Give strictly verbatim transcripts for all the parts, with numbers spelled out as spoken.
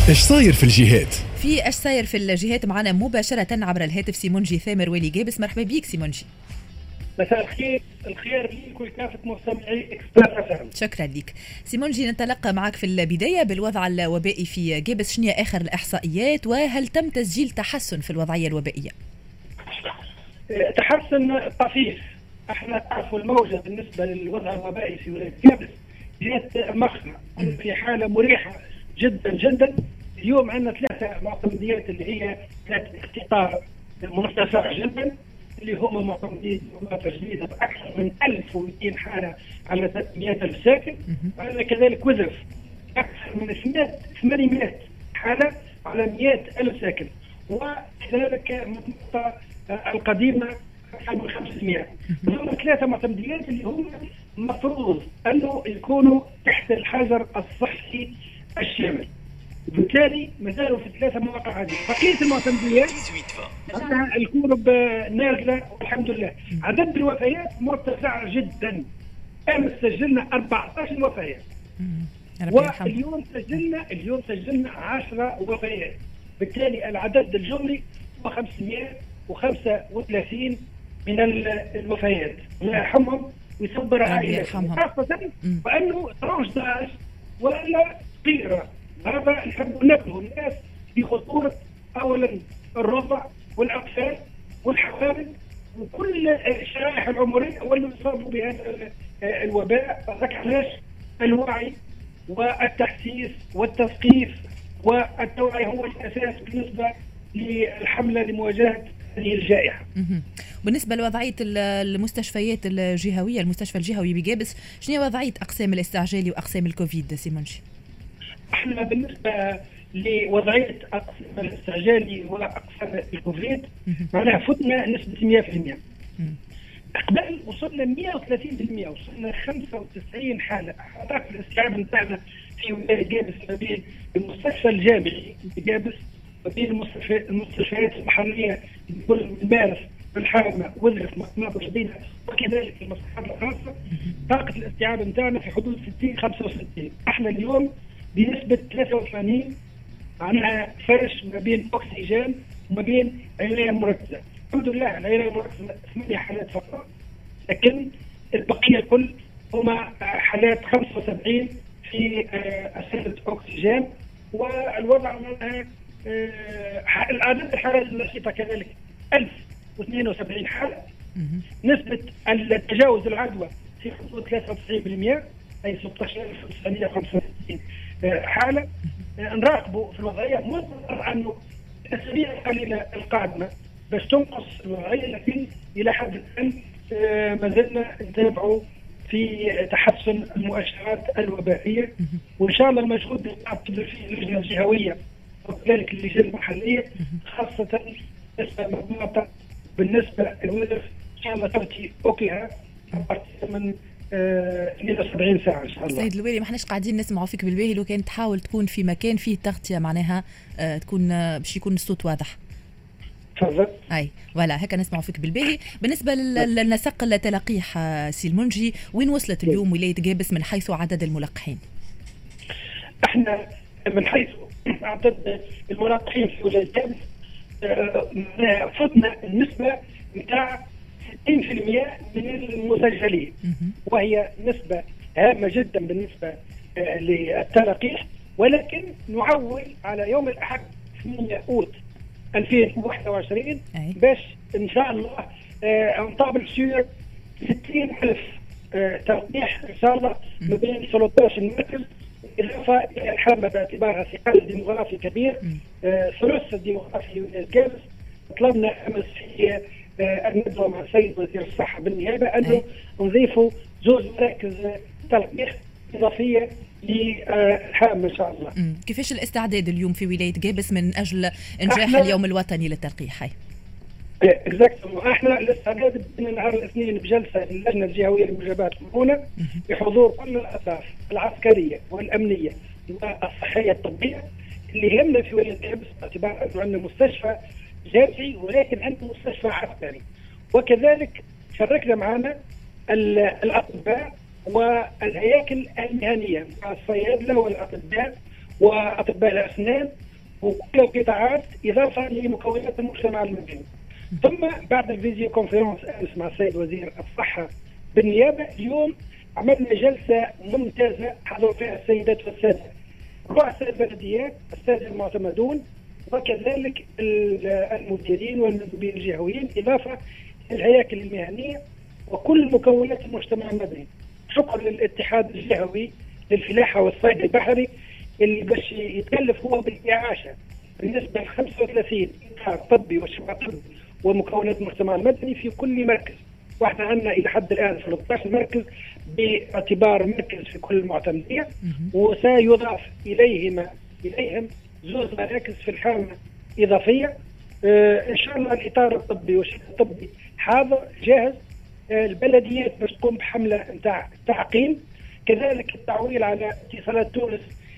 ايش صاير في الجهات؟ في ايش صاير في الجهات معنا مباشرة عبر الهاتف سيمونجي ثامر والي جابس. مرحبا بيك سيمونجي. مساء الخير، الخير لكل كافة مستمعي إكسبريس أف إم. شكرا لك سيمونجي. نتلقى معك في البداية بالوضع الوبائي في جابس، شنو آخر الإحصائيات وهل تم تسجيل تحسن في الوضعية الوبائية؟ تحسن طفيف. احنا تعرفوا الموجة بالنسبة للوضع الوبائي في ولاية جابس جهة مخمة في حالة مريحة جدا جدا. اليوم عندنا ثلاثة معتمديات اللي هي ذات اختطار مرتفع جدا، اللي هم معتمدين تجديد بأكثر من ألف ومئتين حالة على ثلاثمئة ألف ساكن. وعندنا كذلك وزف أكثر من ثمانمئة حالة على مئة ألف ساكن، وكذلك منطقة القديمة أكثر من خمسمئة. هم ثلاثة معتمديات اللي هم مفروض أنه يكونوا تحت الحجر الصحي الشامل، بالتالي ما زالوا في ثلاثة مواقع هذه. بقية المعتمديات عندها الكورب نازلة والحمد لله. عدد الوفيات مرتفع جدا، أمس سجلنا أربعة عشر وفيات، واليوم سجلنا اليوم سجلنا عشرة وفيات، بالتالي العدد الجملي هو خمسمئة وخمسة وثلاثين من الوفيات. الله يرحمهم ويصبر عائلتهم، خاصة وأنه تروج داعش ولا طيرة. هذا نحب ننبه الناس بخطورة أولا الرضع والأطفال والحوامل وكل الشرائح العمرية واللي يصابوا بهذا الوباء. علاش الوعي والتحسيس والتثقيف والتوعية هو الأساس بالنسبة للحملة لمواجهة هذه الجائحة. بالنسبة لوضعية المستشفيات الجهوية، المستشفى الجهوي بجابس، شنو وضعية أقسام الاستعجالي وأقسام الكوفيد سيمونجي؟ احنا بالنسبة لوضعية أقسام الاستعجالي وأقسام الكوفيد معناها فتنا نسبة مئة بالمئة. قبل وصلنا مئة وثلاثين بالمئة، وصلنا خمسة وتسعين حالة. أعتقد الاستيعاب نتاعنا في ولاية جابس ما بين المستشفى الجامعي بجابس وبين المستشفيات المحلية بكل مارس بالحامة وزرف مقناطر جديدة وكذلك المصحات الخاصة، طاقة الاستيعاب نتاعنا في حدود ستين خمسة وستين. احنا اليوم بنسبة ثلاثة وثمانين، معناها فرش ما بين أكسجين وما بين عناية مركزة. الحمد لله العناية المركزة ثمانية حالات فقط، لكن البقية الكل هما حالات خمسة وسبعين في أسئلة أكسجين. والوضع معناها العدد الحالات النشطة كذلك ألف واثنين وسبعين حالة. نسبة التجاوز العدوى في حدود ثلاثة وتسعين بالمئة، أي ستة عشر ألف وتسعمئة وخمسة وستين حالة. نراقبوا في الوضعية، منتظر أنه الأسابيع القليلة القادمة باش تنقص الوضعية، لكن إلى حد الآن ما زلنا نتابعوا في تحسن المؤشرات الوبائية. وإن شاء الله المجهود اللي تبذل فيه اللجنة الجهوية وكذلك اللجنة المحلية، خاصة بالنسبة للمناطق بالنسبة للوزف إن شاء الله تأتي أوكيها من اثنين وسبعين ساعة إن شاء الله. سيد الوالي، ما احناش قاعدين نسمعوا فيك بالباهي، لو كان تحاول تكون في مكان فيه تغطية معناها اه تكون اه باش يكون الصوت واضح. تفضل. اي ولا هكا نسمعوا فيك بالباهي. بالنسبة للنسق التلقيح سيمونجي، وين وصلت اليوم ولاية جابس من حيث عدد الملقحين؟ احنا من حيث عدد الملقحين في ولاية جابس اه فتنا النسبة بتاع ستين بالمئة من المسجلين، وهي نسبة هامة جدا بالنسبة آه للتلقيح. ولكن نعول على يوم الأحد ثمانية أوت ألفين وواحد وعشرين باش إن شاء الله آه نطابق سير ستين ألف آه تلقيح إن شاء الله ما بين ثلاثة عشر مركز، إضافة إلى الحملة باعتبارها ثقل ديموغرافي كبير. آه ثلث الديموغرافي الجابس طلبنا أمس في الندوة مع السيد وزير الصحة بالنيابة أنه نضيفوا زوج مراكز تلقيح إضافية للحامل إن شاء الله. مم. كيفاش الاستعداد اليوم في ولاية جابس من أجل إنجاح اليوم الوطني للتلقيح؟ هاي اكزاكتومون. احنا الاستعداد بدنا نهار الاثنين بجلسة اللجنة الجهوية للمجابات هنا بحضور كل الأطراف العسكرية والأمنية والصحية الطبية اللي يهمنا في ولاية جابس، باعتبار أنه عندنا مستشفى جامعي ولكن عنده مستشفى عسكري، وكذلك شاركنا معنا الأطباء والهياكل المهنية، الصيادلة والأطباء واطباء الاسنان وكل القطاعات اضافه لمكونات المجتمع المدني. ثم بعد الفيديو كونفرنس امس مع السيد وزير الصحه بالنيابه، اليوم عملنا جلسه ممتازه حضروا فيها السيدات والساده رؤساء البلديات، الساده المعتمدون، وكذلك المديرين والمندوبين الجهويين، اضافه الهياكل المهنيه وكل مكونات المجتمع المدني. شكر للاتحاد الجهوي للفلاحه والصيد البحري اللي باش يتكلف هو بالاعاشه بالنسبه ل خمسة وثلاثين اطار طبي وشبع طبي ومكونات المجتمع المدني في كل مركز، واحنا عندنا الى حد الان ثلاثة عشر مركز باعتبار مركز في كل المعتمديه، وسيضاف اليهما اليهم زوج مراكز في الحامه اضافيه. آه ان شاء الله الاطار الطبي والشبع الطبي حاضر جاهز. آه البلديات باش تقوم بحمله نتاع تعقيم، كذلك التعويل على اتصالات تونس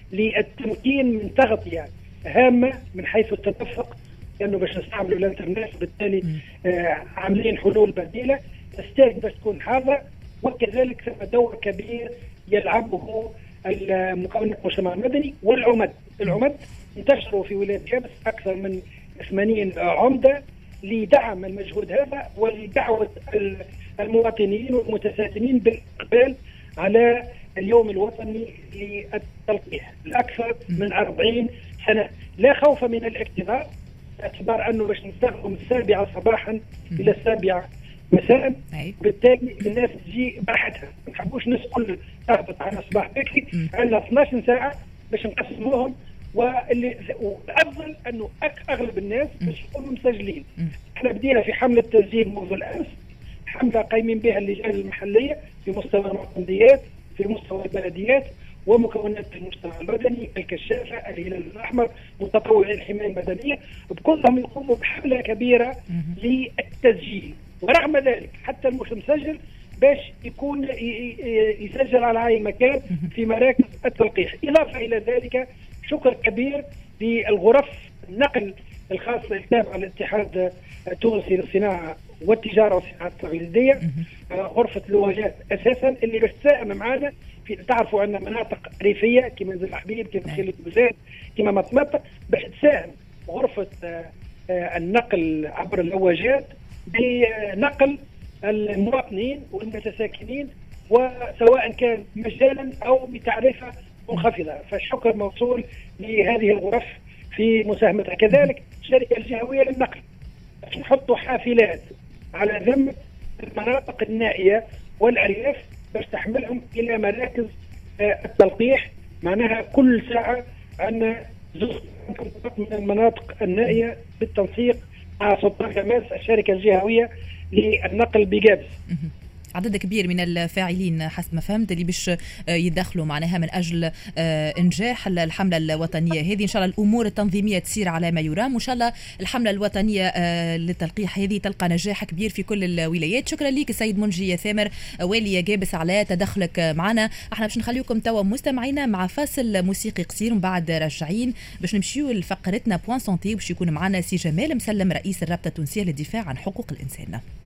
للتمكين من تغطيه هامه من حيث التدفق، لانه باش نستعملوا الانترنت، بالتالي آه عاملين حلول بديله تستاهل باش تكون حاضره. وكذلك ثم دور كبير يلعبه المكونات المجتمع المدني والعمد. العمد انتشروا في ولايه جابس اكثر من ثمانين عمده لدعم المجهود هذا ولدعوه المواطنين والمتساكنين بالاقبال على اليوم الوطني للتلقيح الاكثر من أربعين سنه، لا خوف من الاكتظاظ باعتبار انه باش نستخدم من السابعه صباحا الى السابعه مساء، بالتالي الناس تجي براحتها، ما نحبوش الناس كل تهبط على صباح بكري، عندنا اثناش ساعه باش نقسموهم، واللي والافضل انه اغلب الناس باش يكونوا مسجلين. احنا بدينا في حمله تسجيل منذ الامس، حمله قايمين بها اللجان المحليه في مستوى المعتمديات، في مستوى البلديات ومكونات المجتمع المدني، الكشافه، الهلال الاحمر، متطوعي الحمايه المدنيه، بكلهم يقوموا بحمله كبيره للتسجيل. ورغم ذلك حتى المسجل باش يكون يسجل على اي مكان في مراكز التلقيح. اضافه الى ذلك شكر كبير للغرف النقل الخاصه التابعه للاتحاد التونسي للصناعه والتجاره والصناعات التقليديه، غرفه الواجهات اساسا اللي باش تساهم معنا في، تعرفوا عندنا مناطق ريفيه كما نزل الحبيب، كما خيل البوزات، كما مطمطه، باش تساهم غرفه النقل عبر اللواجات بنقل المواطنين والمتساكنين، وسواء كان مجانا او بتعرفه منخفضه. فالشكر موصول لهذه الغرف في مساهمتها. كذلك الشركه الجهويه للنقل باش نحطوا حافلات على ذمه المناطق النائيه والارياف باش تحملهم الى مراكز التلقيح. معناها كل ساعه عندنا زوج من المناطق النائيه بالتنسيق مع سلطان كماس الشركه الجهويه للنقل بجابس. عدد كبير من الفاعلين حسب ما فهمت اللي باش يدخلوا معناها من اجل انجاح الحمله الوطنيه هذه. ان شاء الله الامور التنظيميه تسير على ما يرام، وان شاء الله الحمله الوطنيه للتلقيح هذه تلقى نجاح كبير في كل الولايات. شكرا لك السيد منجي ثامر والي جابس على تدخلك معنا. احنا باش نخليكم توا مستمعينا مع فاصل موسيقي قصير، ومن بعد راجعين باش نمشيو لفقرتنا بوان سونتي، باش يكون معنا سي جمال مسلم رئيس الرابطه التونسيه للدفاع عن حقوق الانسان.